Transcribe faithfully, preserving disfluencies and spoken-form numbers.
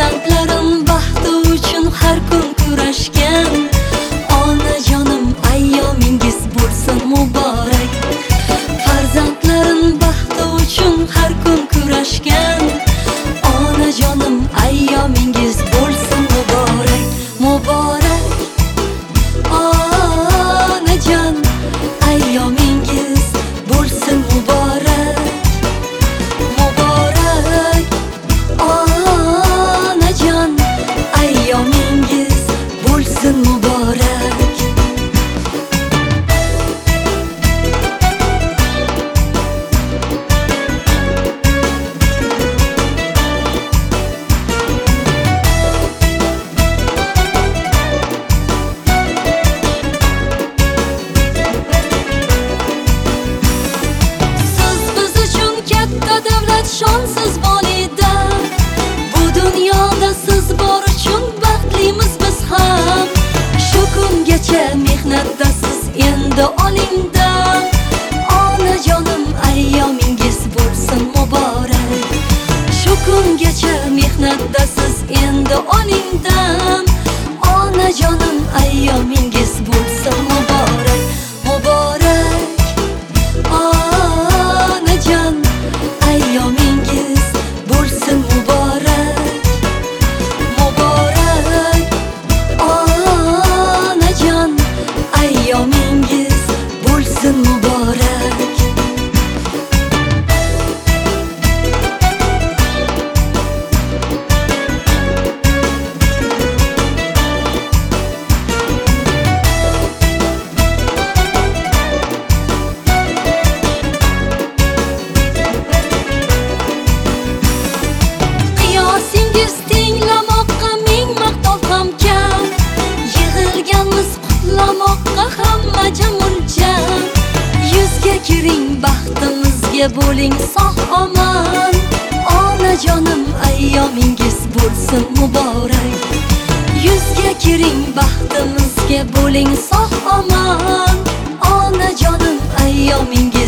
Farzandlarim baxti uchun har kun kurashgan. Onajonim ayyomingiz bo'lsin muborak. Farzandlarim baxti uchun har kun kurashgan. Onajonim ayyomingiz bo'lsin muborak. Muborak onajon ayyomingiz bo'lsin muborak. Muborak onajon ayyomingiz bo'lsin muborak. Shonsiz volida, bu dunyoda siz bor uchun baxtlimiz biz ham. Shu kungacha mehnatdasiz, endi oling dam. Onajonim ayyomingiz bo'lsin muborak. Shu kungacha mehnatdasiz, endi oling dam. Onajonim ayyomingiz bo'lsin muborak. Muborak onajon ayyomingiz bo'lsin muborak. Muborak onajon ayyomingiz bo'lsin muborak. Qiyosingiz tinglamoqqa ming maqtov ham kam. Yig'ilganmiz qutlamoqqa hamma jamul-jam. Yuzga kiring, baxtimizga bo'ling sog' omon. Onajonim ayyomingiz bo'lsin muborak. Yuzga kiring, baxtimizga bo'ling sog' omon. Onajonim ayyomingiz